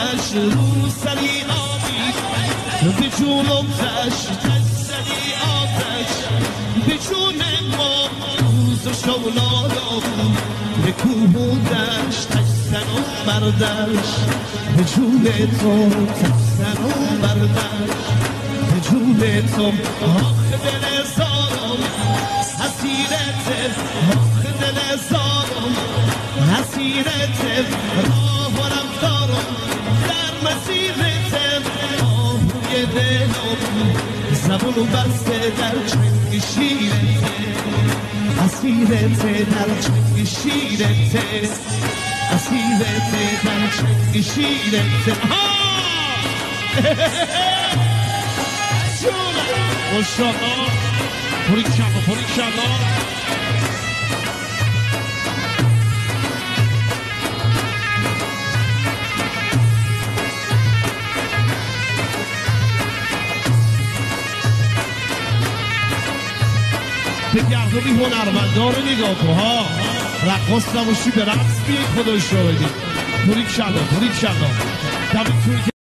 آتش رو سری آبی به جونم زدی آتش به جون ما روز و شولادم به کوه و دشت زن و مردش به جون تو زن و مردش به جون تو آخ دل زارم حسیرت آخ دل زارم حسیرت راه و رفتارم در مسیرت آهوی دلم زبون بسته در چنگ شیرت اسیرت در چنگ شیرت اسیرت در چنگ شیرت مشتاقا پوریکشالا به گردونی هنرمندان رو نگاه کن ها رقاص نباشی به رقص بیایی خدایش رو بدید پوریکشالا